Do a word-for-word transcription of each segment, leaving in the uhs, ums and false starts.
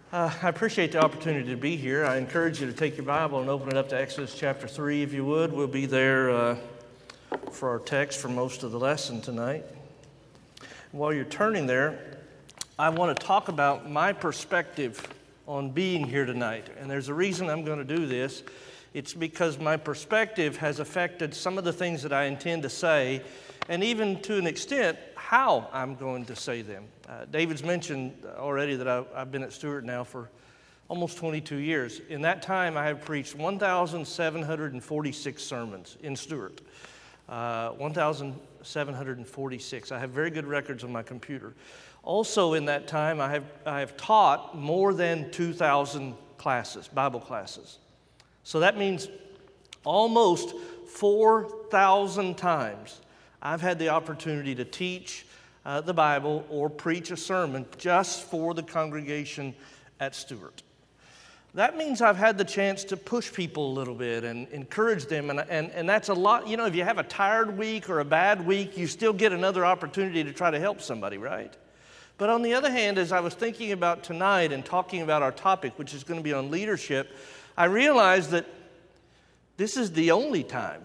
Uh, I appreciate the opportunity to be here. I encourage you to take your Bible and open it up to Exodus chapter three, if you would. We'll be there uh, for our text for most of the lesson tonight. While you're turning there, I want to talk about my perspective on being here tonight. And there's a reason I'm going to do this. It's because my perspective has affected some of the things that I intend to say, and even to an extent, how I'm going to say them. Uh, David's mentioned already that I, I've been at Stewart now for almost twenty-two years. In that time, I have preached one thousand seven hundred forty-six sermons in Stewart. Uh, one thousand seven hundred forty-six. I have very good records on my computer. Also in that time, I have, I have taught more than two thousand classes, Bible classes. So that means almost four thousand times I've had the opportunity to teach uh, the Bible or preach a sermon just for the congregation at Stewart. That means I've had the chance to push people a little bit and encourage them, and, and, and that's a lot. You know, if you have a tired week or a bad week, you still get another opportunity to try to help somebody, right? But on the other hand, as I was thinking about tonight and talking about our topic, which is going to be on leadership, I realized that this is the only time.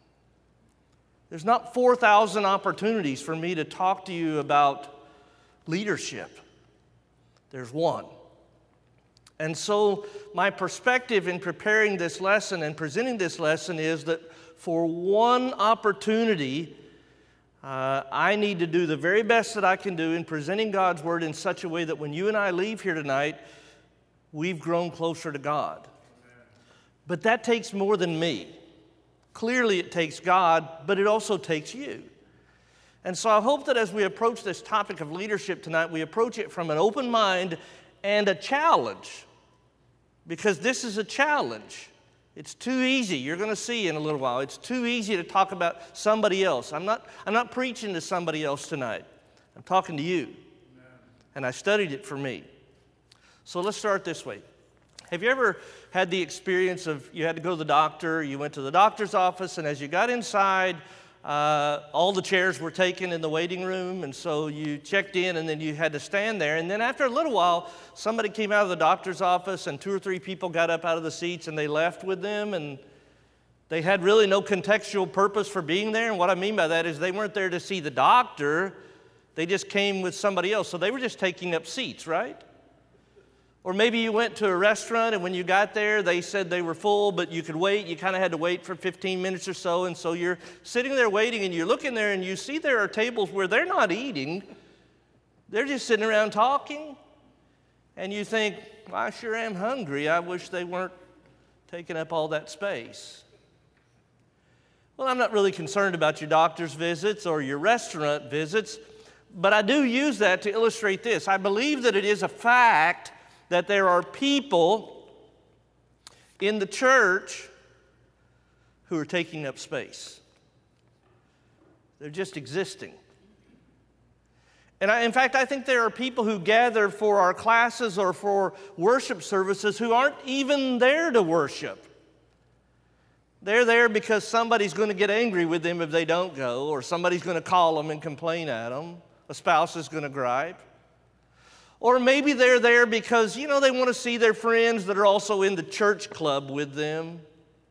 There's not four thousand opportunities for me to talk to you about leadership. There's one. And so my perspective in preparing this lesson and presenting this lesson is that for one opportunity, uh, I need to do the very best that I can do in presenting God's Word in such a way that when you and I leave here tonight, we've grown closer to God. But that takes more than me. Clearly it takes God, but it also takes you. And so I hope that as we approach this topic of leadership tonight, we approach it from an open mind and a challenge. Because this is a challenge. It's too easy. You're going to see in a little while. It's too easy to talk about somebody else. I'm not, I'm not preaching to somebody else tonight. I'm talking to you. Amen. And I studied it for me. So let's start this way. Have you ever had the experience of you had to go to the doctor, you went to the doctor's office, and as you got inside, uh, all the chairs were taken in the waiting room, and so you checked in, and then you had to stand there. And then after a little while, somebody came out of the doctor's office, and two or three people got up out of the seats, and they left with them, and they had really no contextual purpose for being there. And what I mean by that is they weren't there to see the doctor. They just came with somebody else. So they were just taking up seats, right? Or maybe you went to a restaurant and when you got there, they said they were full, but you could wait. You kind of had to wait for fifteen minutes or so. And so you're sitting there waiting and you're looking there and you see there are tables where they're not eating. They're just sitting around talking. And you think, well, I sure am hungry. I wish they weren't taking up all that space. Well, I'm not really concerned about your doctor's visits or your restaurant visits, but I do use that to illustrate this. I believe that it is a fact that there are people in the church who are taking up space. They're just existing. And I, in fact, I think there are people who gather for our classes or for worship services who aren't even there to worship. They're there because somebody's going to get angry with them if they don't go, or somebody's going to call them and complain at them. A spouse is going to gripe. Or maybe they're there because, you know, they want to see their friends that are also in the church club with them.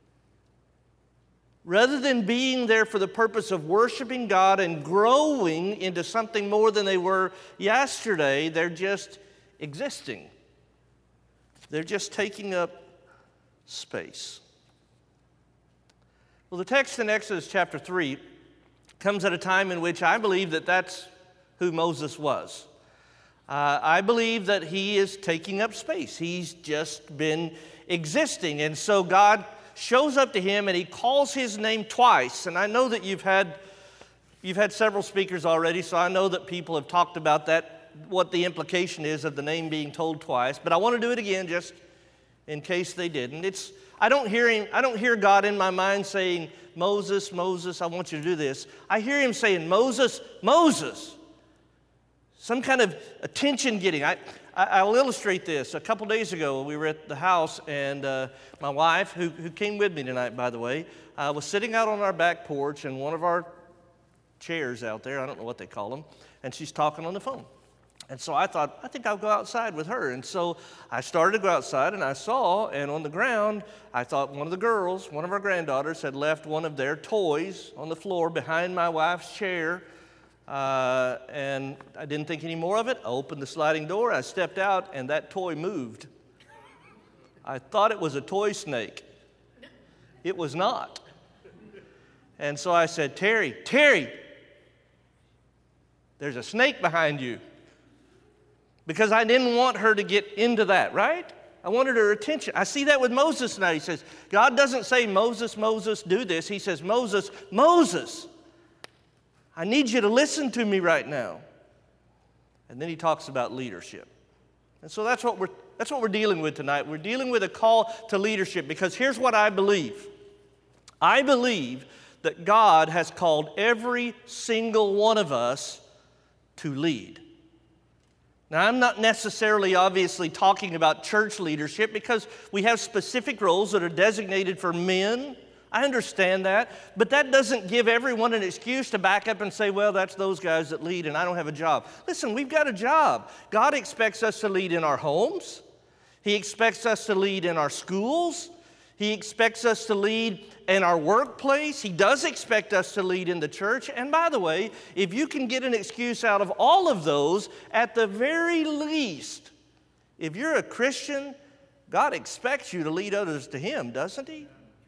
Rather than being there for the purpose of worshiping God and growing into something more than they were yesterday, they're just existing. They're just taking up space. Well, the text in Exodus chapter three comes at a time in which I believe that that's who Moses was. Uh, I believe that he is taking up space. He's just been existing. And so God shows up to him and he calls his name twice. And I know that you've had you've had several speakers already, so I know that people have talked about that, what the implication is of the name being told twice. But I want to do it again just in case they didn't. It's I don't hear him, I don't hear God in my mind saying, Moses, Moses, I want you to do this. I hear him saying, Moses, Moses. Some kind of attention getting. I, I, I'll illustrate this. A couple days ago, we were at the house, and uh, my wife, who, who came with me tonight, by the way, uh, was sitting out on our back porch in one of our chairs out there. I don't know what they call them. And she's talking on the phone. And so I thought, I think I'll go outside with her. And so I started to go outside, and I saw, and on the ground, I thought one of the girls, one of our granddaughters, had left one of their toys on the floor behind my wife's chair. Uh, and I didn't think any more of it. I opened the sliding door, I stepped out, and that toy moved. I thought it was a toy snake. It was not. And so I said, Terry, Terry, there's a snake behind you. Because I didn't want her to get into that, right? I wanted her attention. I see that with Moses now. He says, God doesn't say, Moses, Moses, do this. He says, Moses, Moses, I need you to listen to me right now. And then he talks about leadership. And so that's what we're that's what we're dealing with tonight. We're dealing with a call to leadership, because here's what I believe. I believe that God has called every single one of us to lead. Now, I'm not necessarily obviously talking about church leadership, because we have specific roles that are designated for men. I understand that, but that doesn't give everyone an excuse to back up and say, well, that's those guys that lead and I don't have a job. Listen, we've got a job. God expects us to lead in our homes. He expects us to lead in our schools. He expects us to lead in our workplace. He does expect us to lead in the church. And by the way, if you can get an excuse out of all of those, at the very least, if you're a Christian, God expects you to lead others to Him, doesn't He?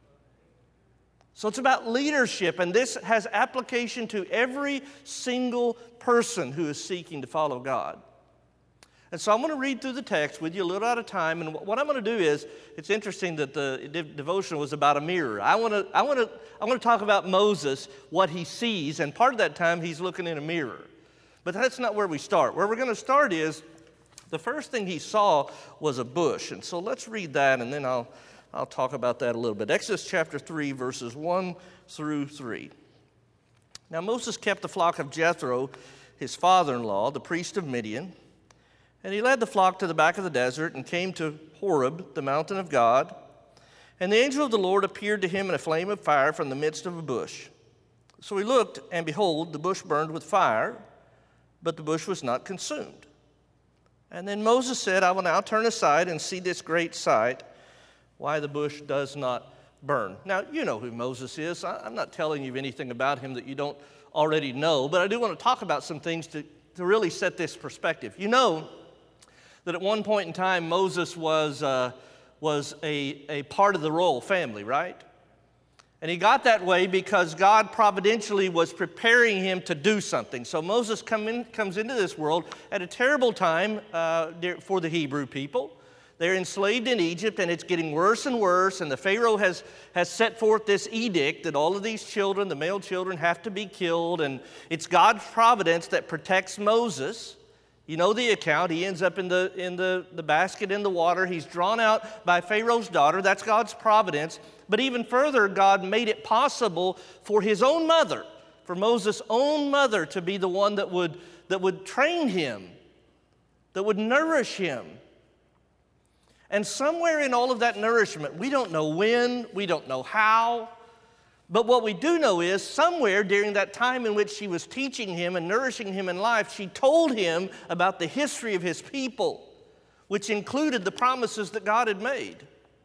So it's about leadership, and this has application to every single person who is seeking to follow God. And so I'm going to read through the text with you a little at a time, and what I'm going to do is, it's interesting that the devotion was about a mirror. I want to, I want to, I want to talk about Moses, what he sees, and part of that time he's looking in a mirror. But that's not where we start. Where we're going to start is, the first thing he saw was a bush, and so let's read that, and then I'll I'll talk about that a little bit. Exodus chapter three, verses one through three. Now Moses kept the flock of Jethro, his father-in-law, the priest of Midian, and he led the flock to the back of the desert and came to Horeb, the mountain of God. And the angel of the Lord appeared to him in a flame of fire from the midst of a bush. So he looked, and behold, the bush burned with fire, but the bush was not consumed. And then Moses said, I will now turn aside and see this great sight, why the bush does not burn. Now, you know who Moses is. I'm not telling you anything about him that you don't already know, but I do want to talk about some things to, to really set this perspective. You know that at one point in time, Moses was, uh, was a, a part of the royal family, right? And he got that way because God providentially was preparing him to do something. So Moses come in, comes into this world at a terrible time uh, for the Hebrew people. They're enslaved in Egypt, and it's getting worse and worse, and the Pharaoh has, has set forth this edict that all of these children, the male children, have to be killed, and it's God's providence that protects Moses. You know the account. He ends up in the, in the, the basket in the water. He's drawn out by Pharaoh's daughter. That's God's providence. But even further, God made it possible for his own mother, for Moses' own mother, to be the one that would, that would train him, that would nourish him. And somewhere in all of that nourishment, we don't know when, we don't know how, but what we do know is somewhere during that time in which she was teaching him and nourishing him in life, she told him about the history of his people, which included the promises that God had made.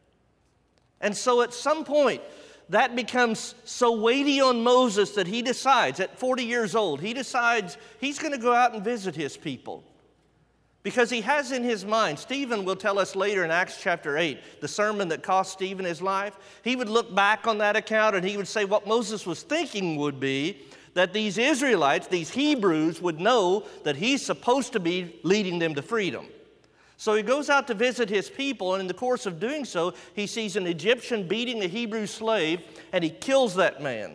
And so at some point, that becomes so weighty on Moses that he decides, at forty years old, he decides he's going to go out and visit his people. Because he has in his mind, Stephen will tell us later in Acts chapter eight, the sermon that cost Stephen his life, he would look back on that account and he would say what Moses was thinking would be that these Israelites, these Hebrews, would know that he's supposed to be leading them to freedom. So he goes out to visit his people, and in the course of doing so, he sees an Egyptian beating a Hebrew slave, and he kills that man.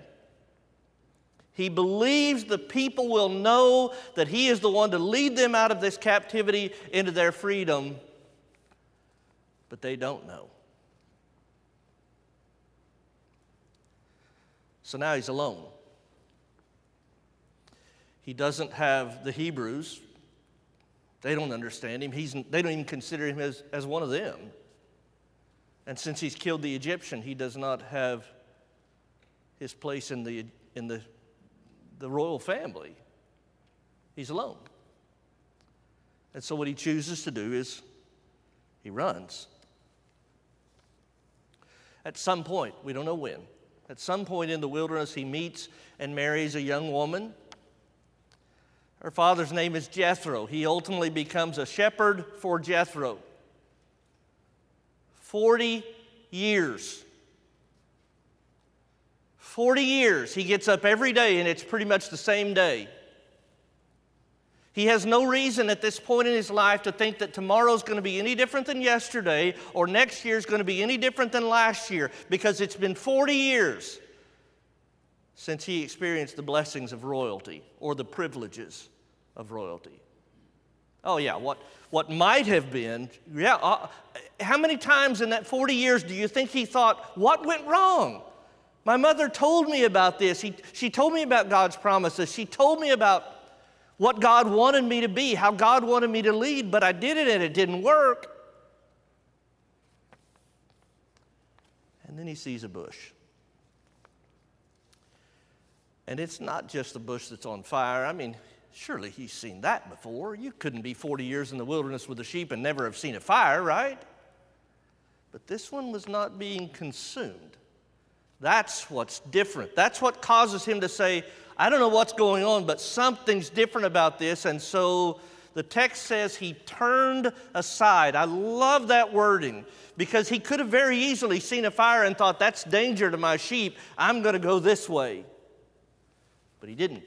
He believes the people will know that he is the one to lead them out of this captivity into their freedom, but they don't know. So now he's alone. He doesn't have the Hebrews. They don't understand him. He's, they don't even consider him as, as one of them. And since he's killed the Egyptian, he does not have his place in the in the the royal family. He's alone. And so what he chooses to do is he runs. At some point, we don't know when, at some point in the wilderness, he meets and marries a young woman. Her father's name is Jethro. He ultimately becomes a shepherd for Jethro. Forty years. Forty years. He gets up every day, and it's pretty much the same day. He has no reason at this point in his life to think that tomorrow's going to be any different than yesterday or next year's going to be any different than last year, because it's been forty years since he experienced the blessings of royalty or the privileges of royalty. Oh yeah, what, what might have been, yeah, uh, how many times in that forty years do you think he thought, what went wrong? My mother told me about this. He, she told me about God's promises. She told me about what God wanted me to be, how God wanted me to lead, but I did it and it didn't work. And then he sees a bush. And it's not just a bush that's on fire. I mean, surely he's seen that before. You couldn't be forty years in the wilderness with the sheep and never have seen a fire, right? But this one was not being consumed. That's what's different. That's what causes him to say, I don't know what's going on, but something's different about this. And so the text says he turned aside. I love that wording, because he could have very easily seen a fire and thought, that's danger to my sheep. I'm going to go this way. But he didn't.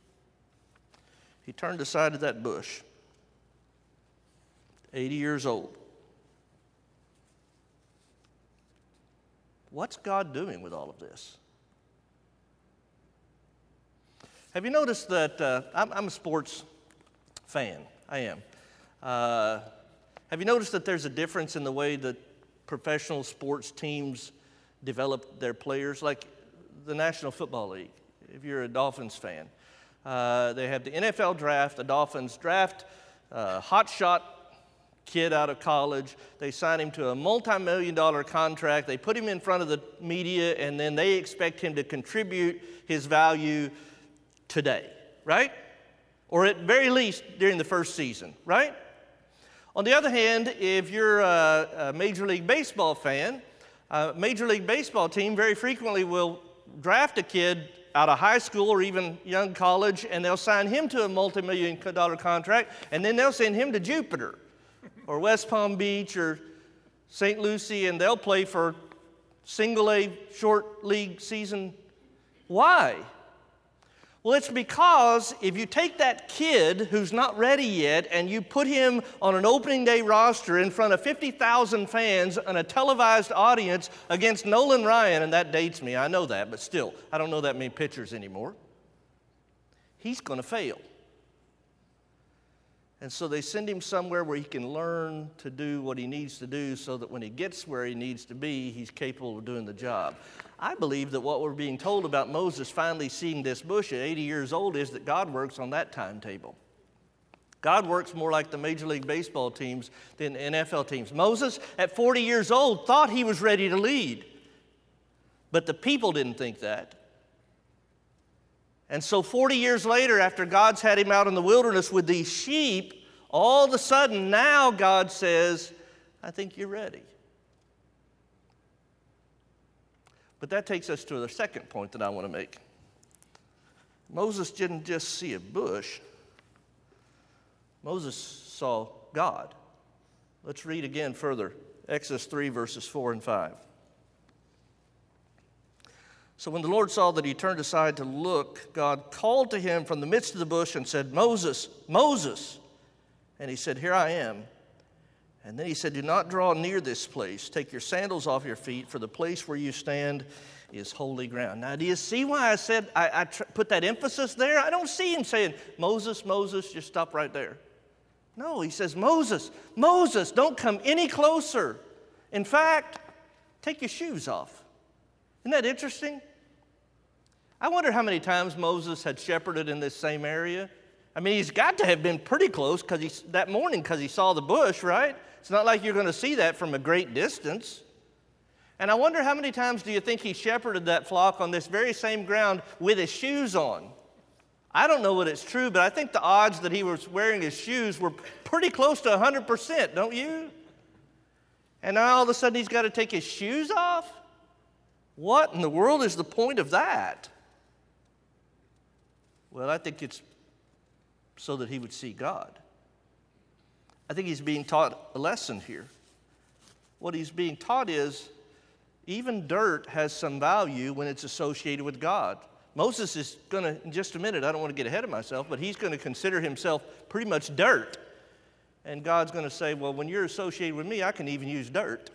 He turned aside to that bush. eighty years old. What's God doing with all of this? Have you noticed that uh, I'm, I'm a sports fan? I am. Uh, have you noticed that there's a difference in the way that professional sports teams develop their players? Like the National Football League, if you're a Dolphins fan, uh, they have the N F L draft. The Dolphins draft a hotshot kid out of college. They sign him to a multi-million dollar contract. They put him in front of the media, and then they expect him to contribute his value today, right? Or at very least during the first season, right? On the other hand, if you're a, a Major League Baseball fan, a Major League Baseball team very frequently will draft a kid out of high school or even young college, and they'll sign him to a multi-million dollar contract, and then they'll send him to Jupiter or West Palm Beach or Saint Lucie, and they'll play for single A short league season. Why? Well, it's because if you take that kid who's not ready yet and you put him on an opening day roster in front of fifty thousand fans and a televised audience against Nolan Ryan, and that dates me, I know that, but still, I don't know that many pitchers anymore, he's going to fail. And so they send him somewhere where he can learn to do what he needs to do so that when he gets where he needs to be, he's capable of doing the job. I believe that what we're being told about Moses finally seeing this bush at eighty years old is that God works on that timetable. God works more like the Major League Baseball teams than the N F L teams. Moses, at forty years old, thought he was ready to lead. But the people didn't think that. And so forty years later, after God's had him out in the wilderness with these sheep, all of a sudden now God says, I think you're ready. But that takes us to the second point that I want to make. Moses didn't just see a bush. Moses saw God. Let's read again further. Exodus three, verses four and five. So when the Lord saw that he turned aside to look, God called to him from the midst of the bush and said, Moses, Moses. And he said, here I am. And then he said, do not draw near this place. Take your sandals off your feet, for the place where you stand is holy ground. Now, do you see why I said I, I tr- put that emphasis there? I don't see him saying, Moses, Moses, just stop right there. No, he says, Moses, Moses, don't come any closer. In fact, take your shoes off. Isn't that interesting? I wonder how many times Moses had shepherded in this same area. I mean, he's got to have been pretty close because he that morning because he saw the bush, right? It's not like you're going to see that from a great distance. And I wonder how many times do you think he shepherded that flock on this very same ground with his shoes on? I don't know what it's true, but I think the odds that he was wearing his shoes were pretty close to one hundred percent, don't you? And now all of a sudden he's got to take his shoes off? What in the world is the point of that? Well, I think it's so that he would see God. I think he's being taught a lesson here. What he's being taught is even dirt has some value when it's associated with God. Moses is going to, in just a minute, I don't want to get ahead of myself, but he's going to consider himself pretty much dirt. And God's going to say, well, when you're associated with me, I can even use dirt.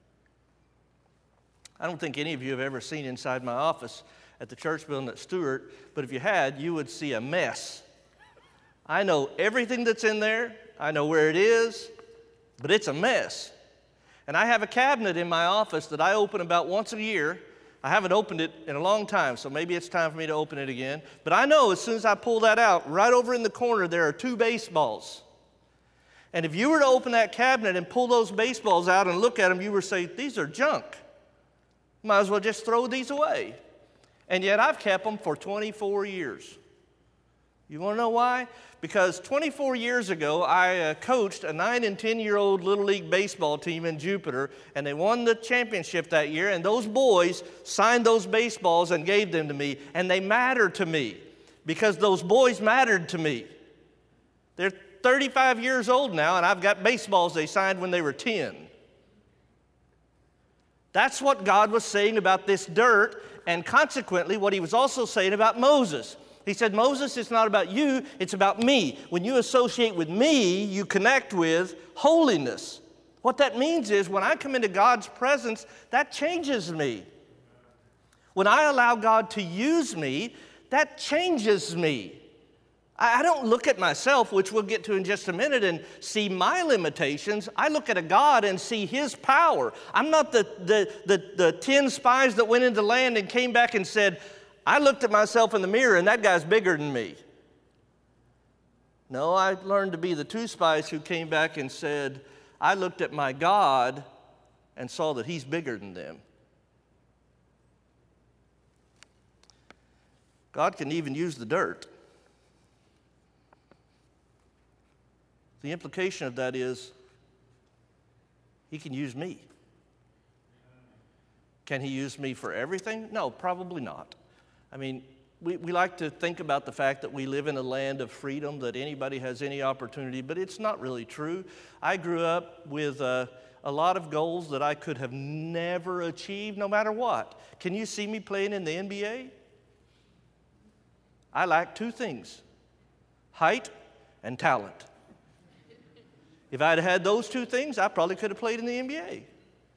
I don't think any of you have ever seen inside my office at the church building at Stewart, but if you had, you would see a mess. I know everything that's in there. I know where it is, but it's a mess. And I have a cabinet in my office that I open about once a year. I haven't opened it in a long time, so maybe it's time for me to open it again. But I know as soon as I pull that out, right over in the corner, there are two baseballs. And if you were to open that cabinet and pull those baseballs out and look at them, you would say, these are junk. Might as well just throw these away. And yet I've kept them for twenty-four years. You want to know why? Because twenty-four years ago, I uh, coached a nine and ten-year-old Little League baseball team in Jupiter, and they won the championship that year, and those boys signed those baseballs and gave them to me, and they mattered to me because those boys mattered to me. They're thirty-five years old now, and I've got baseballs they signed when they were ten. That's what God was saying about this dirt, and consequently what he was also saying about Moses. He said, Moses, it's not about you, it's about me. When you associate with me, you connect with holiness. What that means is when I come into God's presence, that changes me. When I allow God to use me, that changes me. I don't look at myself, which we'll get to in just a minute, and see my limitations. I look at a God and see his power. I'm not the, the, the, the ten spies that went into the land and came back and said, I looked at myself in the mirror and that guy's bigger than me. No, I learned to be the two spies who came back and said, I looked at my God and saw that he's bigger than them. God can even use the dirt. The implication of that is he can use me. Can he use me for everything? No, probably not. I mean, we, we like to think about the fact that we live in a land of freedom, that anybody has any opportunity, but it's not really true. I grew up with uh, a lot of goals that I could have never achieved no matter what. Can you see me playing in the N B A? I lack two things, height and talent. If I'd had those two things, I probably could have played in the N B A.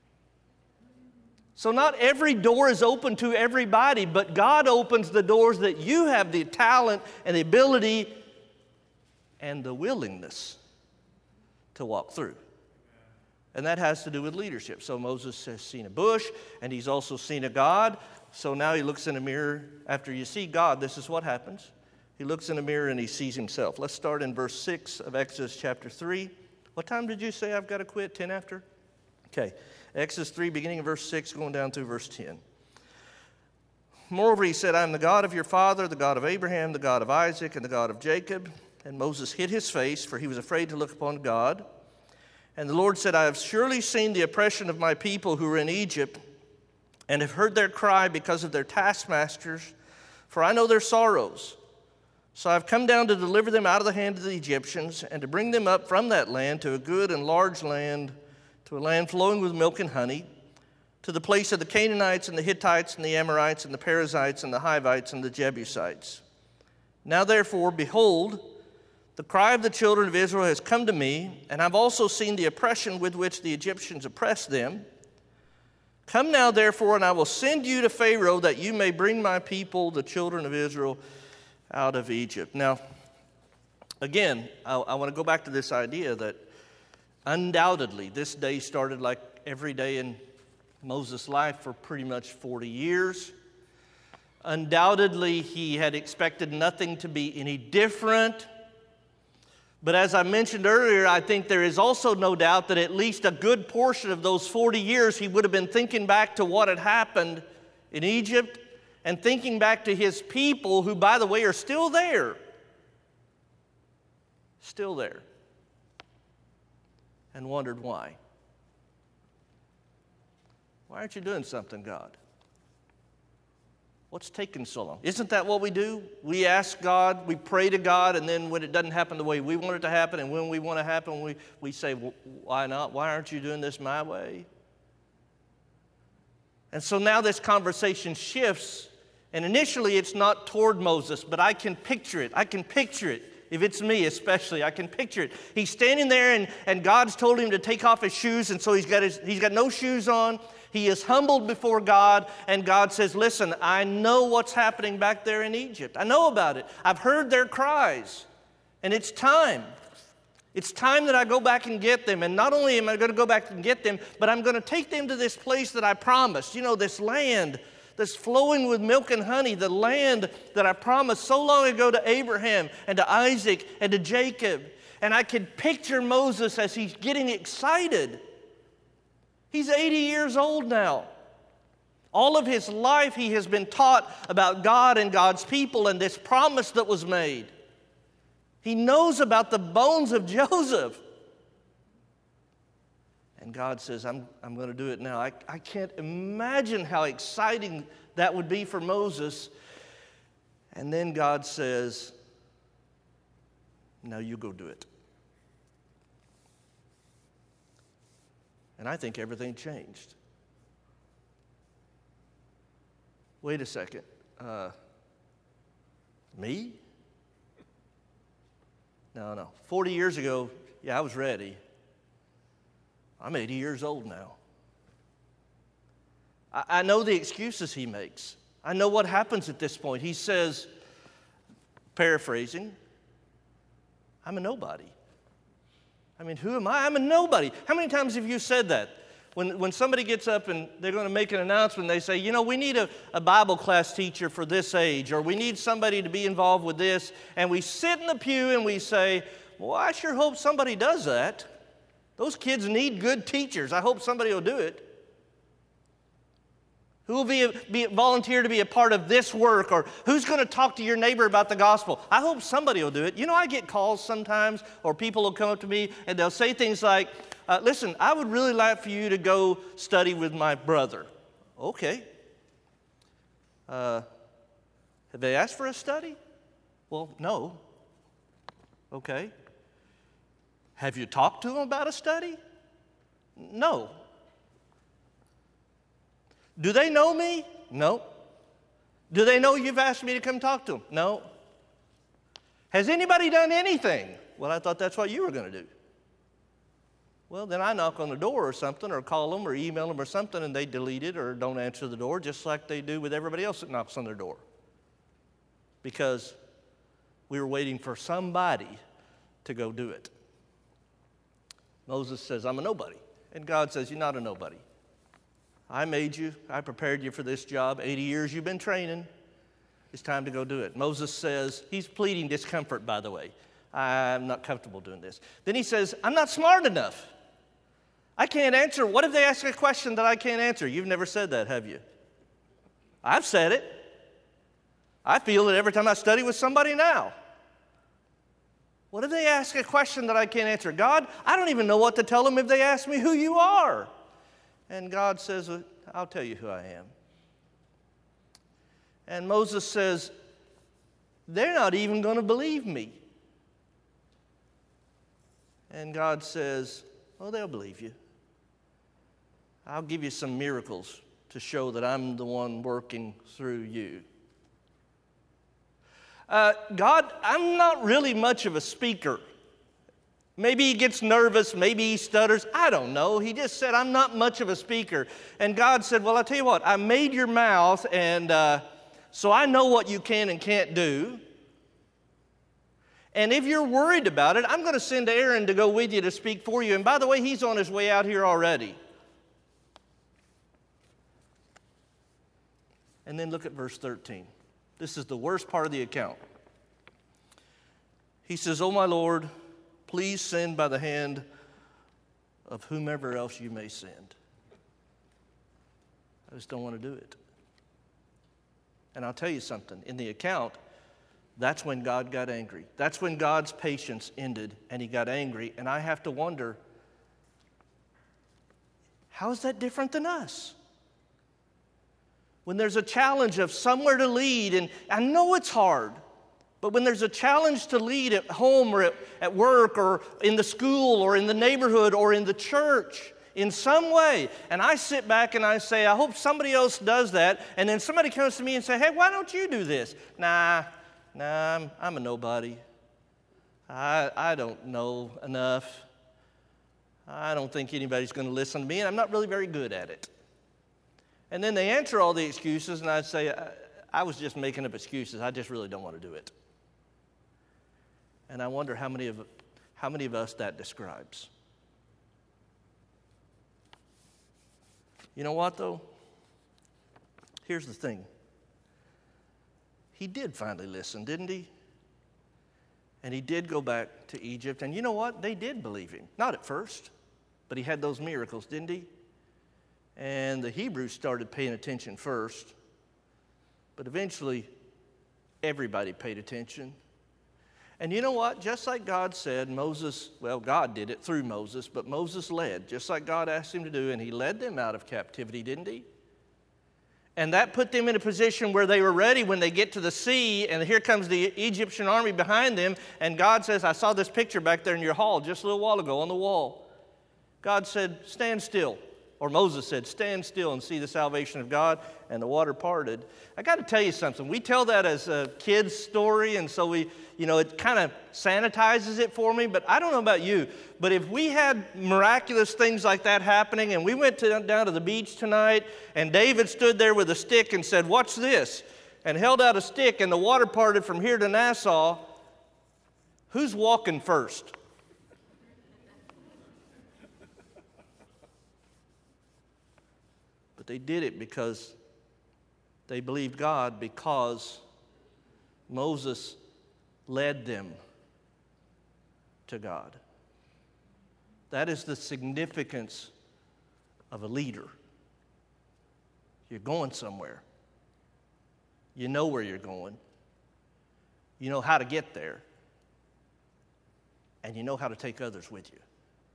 So not every door is open to everybody, but God opens the doors that you have the talent and the ability and the willingness to walk through. And that has to do with leadership. So Moses has seen a bush, and he's also seen a God. So now he looks in a mirror. After you see God, this is what happens. He looks in a mirror and he sees himself. Let's start in verse six of Exodus chapter three. What time did you say I've got to quit? ten after? Okay. Exodus three, beginning of verse six, going down through verse ten. Moreover, he said, I am the God of your father, the God of Abraham, the God of Isaac, and the God of Jacob. And Moses hid his face, for he was afraid to look upon God. And the Lord said, I have surely seen the oppression of my people who are in Egypt, and have heard their cry because of their taskmasters, for I know their sorrows. So I've come down to deliver them out of the hand of the Egyptians, and to bring them up from that land to a good and large land, to a land flowing with milk and honey, to the place of the Canaanites and the Hittites and the Amorites and the Perizzites and the Hivites and the Jebusites. Now therefore, behold, the cry of the children of Israel has come to me, and I've also seen the oppression with which the Egyptians oppressed them. Come now therefore, and I will send you to Pharaoh, that you may bring my people, the children of Israel, out of Egypt. Now, again, I, I want to go back to this idea that undoubtedly this day started like every day in Moses' life for pretty much forty years. Undoubtedly, he had expected nothing to be any different. But as I mentioned earlier, I think there is also no doubt that at least a good portion of those forty years, he would have been thinking back to what had happened in Egypt and thinking back to his people who, by the way, are still there. Still there. And wondered why. Why aren't you doing something, God? What's taking so long? Isn't that what we do? We ask God, we pray to God, and then when it doesn't happen the way we want it to happen, and when we want it to happen, we, we say, well, why not? Why aren't you doing this my way? And so now this conversation shifts, and initially it's not toward Moses, but I can picture it. I can picture it. If it's me especially, I can picture it. He's standing there, and, and God's told him to take off his shoes, and so he's got, his, he's got no shoes on. He is humbled before God, and God says, listen, I know what's happening back there in Egypt. I know about it. I've heard their cries, and it's time. It's time that I go back and get them, and not only am I going to go back and get them, but I'm going to take them to this place that I promised, you know, this land that's flowing with milk and honey, the land that I promised so long ago to Abraham and to Isaac and to Jacob. And I can picture Moses as he's getting excited. He's eighty years old now. All of his life he has been taught about God and God's people and this promise that was made. He knows about the bones of Joseph. And God says, I'm, I'm going to do it now. I, I can't imagine how exciting that would be for Moses. And then God says, now you go do it. And I think everything changed. Wait a second. Uh, me? No, no. forty years ago, yeah, I was ready. I'm eighty years old now. I, I know the excuses he makes. I know what happens at this point. He says, paraphrasing, I'm a nobody. I mean, who am I? I'm a nobody. How many times have you said that? When, when somebody gets up and they're going to make an announcement, they say, you know, we need a, a Bible class teacher for this age, or we need somebody to be involved with this. And we sit in the pew and we say, well, I sure hope somebody does that. Those kids need good teachers. I hope somebody will do it. Who will be, be volunteer to be a part of this work? Or who's going to talk to your neighbor about the gospel? I hope somebody will do it. You know, I get calls sometimes, or people will come up to me and they'll say things like, uh, listen, I would really like for you to go study with my brother. Okay. Uh, have they asked for a study? Well, no. Okay. Have you talked to them about a study? No. Do they know me? No. Do they know you've asked me to come talk to them? No. Has anybody done anything? Well, I thought that's what you were going to do. Well, then I knock on the door or something, or call them or email them or something, and they delete it or don't answer the door, just like they do with everybody else that knocks on their door. Because we were waiting for somebody to go do it. Moses says, I'm a nobody. And God says, you're not a nobody. I made you. I prepared you for this job. eighty years you've been training. It's time to go do it. Moses says, he's pleading discomfort, by the way. I'm not comfortable doing this. Then he says, I'm not smart enough. I can't answer. What if they ask a question that I can't answer? You've never said that, have you? I've said it. I feel it every time I study with somebody now. What if they ask a question that I can't answer? God, I don't even know what to tell them if they ask me who you are. And God says, I'll tell you who I am. And Moses says, they're not even going to believe me. And God says, oh, they'll believe you. I'll give you some miracles to show that I'm the one working through you. Uh, God, I'm not really much of a speaker. Maybe he gets nervous, maybe he stutters, I don't know. He just said, I'm not much of a speaker. And God said, well, I'll tell you what, I made your mouth, and uh, so I know what you can and can't do. And if you're worried about it, I'm going to send Aaron to go with you to speak for you. And by the way, he's on his way out here already. And then look at verse thirteen. This is the worst part of the account. He says, oh, my Lord, please send by the hand of whomever else you may send. I just don't want to do it. And I'll tell you something, in the account, that's when God got angry. That's when God's patience ended and he got angry. And I have to wonder, how is that different than us? When there's a challenge of somewhere to lead, and I know it's hard, but when there's a challenge to lead at home or at, at work or in the school or in the neighborhood or in the church in some way, and I sit back and I say, I hope somebody else does that, and then somebody comes to me and say, hey, why don't you do this? Nah, nah, I'm, I'm a nobody. I, I don't know enough. I don't think anybody's going to listen to me, and I'm not really very good at it. And then they answer all the excuses, and I'd say, I, I was just making up excuses. I just really don't want to do it. And I wonder how many of, how many of us that describes. You know what, though? Here's the thing. He did finally listen, didn't he? And he did go back to Egypt. And you know what? They did believe him. Not at first, but he had those miracles, didn't he? And the Hebrews started paying attention first. But eventually, everybody paid attention. And you know what? Just like God said, Moses, well, God did it through Moses, but Moses led, just like God asked him to do, and he led them out of captivity, didn't he? And that put them in a position where they were ready when they get to the sea, and here comes the Egyptian army behind them, and God says, I saw this picture back there in your hall just a little while ago on the wall. God said, stand still. Or Moses said, stand still and see the salvation of God, and the water parted. I got to tell you something. We tell that as a kid's story, and so we, you know, it kind of sanitizes it for me, but I don't know about you, but if we had miraculous things like that happening, and we went to, down to the beach tonight, and David stood there with a stick and said, watch this, and held out a stick, and the water parted from here to Nassau, who's walking first? They did it because they believed God, because Moses led them to God. That is the significance of a leader. You're going somewhere. You know where you're going. You know how to get there. And you know how to take others with you.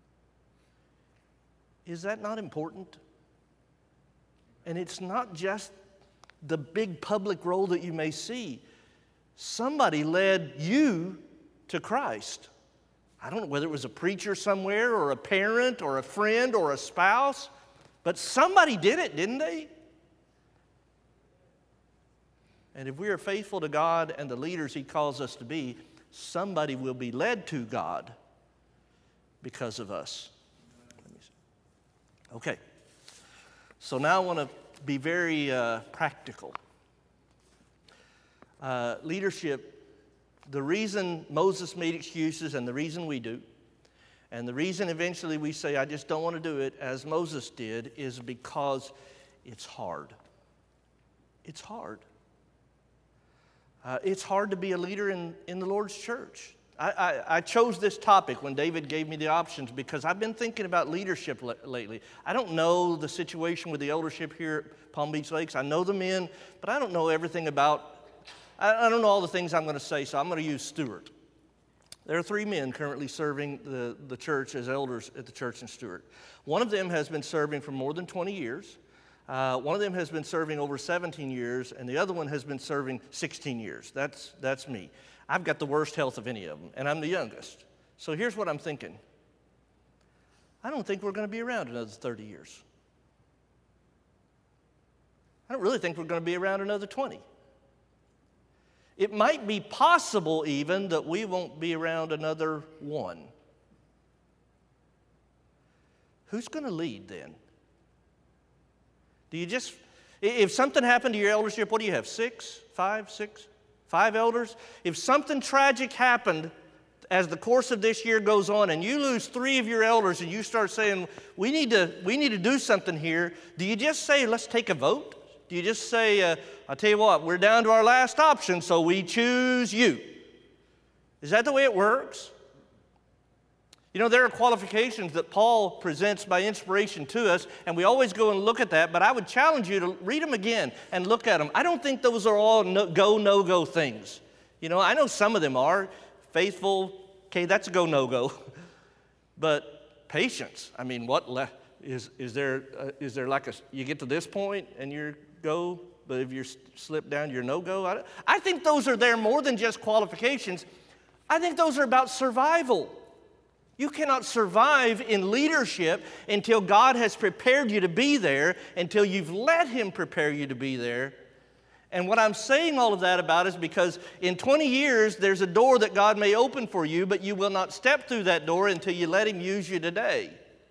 Is that not important? And it's not just the big public role that you may see. Somebody led you to Christ. I don't know whether it was a preacher somewhere or a parent or a friend or a spouse, but somebody did it, didn't they? And if we are faithful to God and the leaders He calls us to be, somebody will be led to God because of us. Let me see. Okay. So now I want to be very uh, practical. Uh, leadership, the reason Moses made excuses and the reason we do, and the reason eventually we say, I just don't want to do it as Moses did, is because it's hard. It's hard. Uh, it's hard to be a leader in, in the Lord's church. I, I, I chose this topic when David gave me the options because I've been thinking about leadership l- lately. I don't know the situation with the eldership here at Palm Beach Lakes. I know the men, but I don't know everything about, I, I don't know all the things I'm going to say, so I'm going to use Stewart. There are three men currently serving the, the church as elders at the church in Stewart. One of them has been serving for more than twenty years. Uh, one of them has been serving over seventeen years, and the other one has been serving sixteen years. That's, that's me. I've got the worst health of any of them, and I'm the youngest. So here's what I'm thinking. I don't think we're going to be around another thirty years. I don't really think we're going to be around another twenty. It might be possible even that we won't be around another one. Who's going to lead then? Do you just, if something happened to your eldership, what do you have, six, five, six? Five elders? If something tragic happened as the course of this year goes on and you lose three of your elders and you start saying, we need to, we need to do something here, do you just say, let's take a vote? Do you just say, uh, I'll tell you what, we're down to our last option, so we choose you? Is that the way it works? You know, there are qualifications that Paul presents by inspiration to us, and we always go and look at that, but I would challenge you to read them again and look at them. I don't think those are all no, go, no-go things. You know, I know some of them are. Faithful, okay, that's a go, no-go. But patience, I mean, what le- is is there uh, is there like a, you get to this point and you're go, but if you're slip down, you're no-go? I, I think those are there more than just qualifications. I think those are about survival. You cannot survive in leadership until God has prepared you to be there, until you've let Him prepare you to be there. And what I'm saying all of that about is because in twenty years, there's a door that God may open for you, but you will not step through that door until you let Him use you today.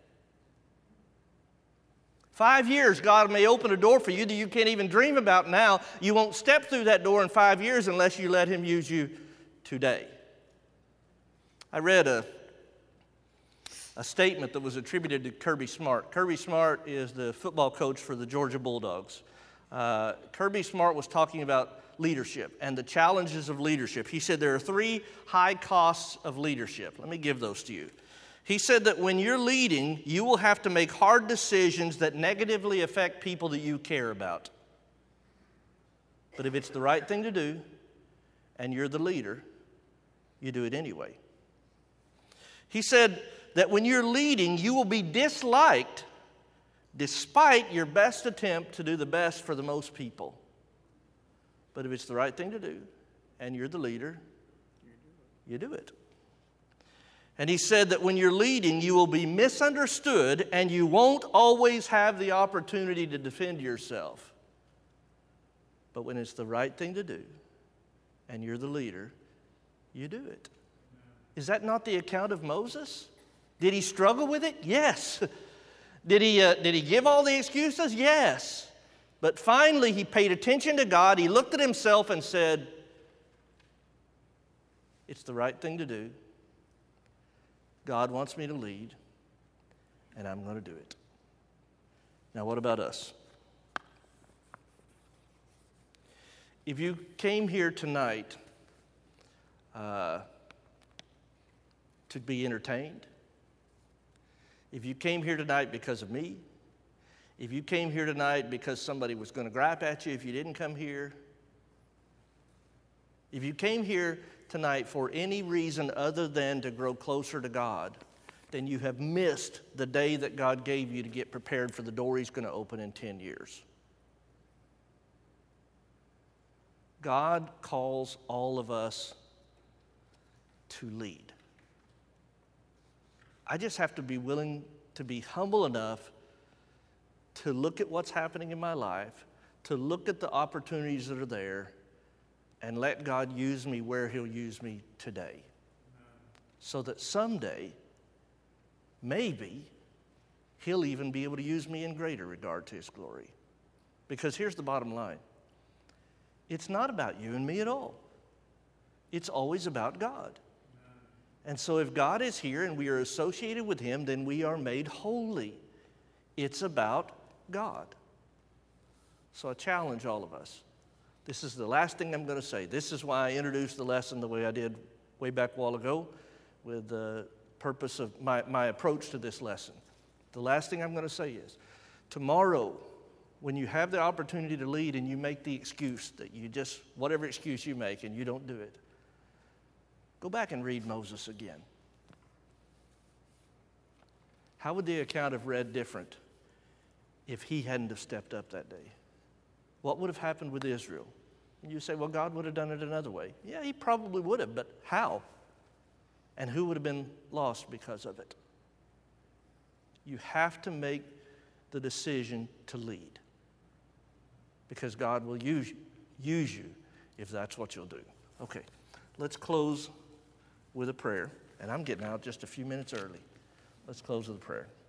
Five years, God may open a door for you that you can't even dream about now. You won't step through that door in five years unless you let Him use you today. I read a a statement that was attributed to Kirby Smart. Kirby Smart is the football coach for the Georgia Bulldogs. Uh, Kirby Smart was talking about leadership and the challenges of leadership. He said there are three high costs of leadership. Let me give those to you. He said that when you're leading, you will have to make hard decisions that negatively affect people that you care about. But if it's the right thing to do and you're the leader, you do it anyway. He said that when you're leading, you will be disliked despite your best attempt to do the best for the most people. But if it's the right thing to do, and you're the leader, you do it. And he said that when you're leading, you will be misunderstood, and you won't always have the opportunity to defend yourself. But when it's the right thing to do, and you're the leader, you do it. Is that not the account of Moses? Did he struggle with it? Yes. Did he, uh, did he give all the excuses? Yes. But finally, he paid attention to God. He looked at himself and said, it's the right thing to do. God wants me to lead, and I'm going to do it. Now, what about us? If you came here tonight uh, to be entertained, if you came here tonight because of me, if you came here tonight because somebody was going to gripe at you if you didn't come here, if you came here tonight for any reason other than to grow closer to God, then you have missed the day that God gave you to get prepared for the door He's going to open in ten years. God calls all of us to lead. I just have to be willing to be humble enough to look at what's happening in my life, to look at the opportunities that are there, and let God use me where He'll use me today. So that someday, maybe, He'll even be able to use me in greater regard to His glory. Because here's the bottom line. It's not about you and me at all. It's always about God. And so if God is here and we are associated with Him, then we are made holy. It's about God. So I challenge all of us. This is the last thing I'm going to say. This is why I introduced the lesson the way I did way back a while ago with the purpose of my, my approach to this lesson. The last thing I'm going to say is, tomorrow, when you have the opportunity to lead and you make the excuse that you just, whatever excuse you make and you don't do it, go back and read Moses again. How would the account have read different if he hadn't have stepped up that day? What would have happened with Israel? And you say, well, God would have done it another way. Yeah, He probably would have, but how? And who would have been lost because of it? You have to make the decision to lead, because God will use you, use you if that's what you'll do. Okay, let's close with a prayer. And I'm getting out just a few minutes early. Let's close with a prayer.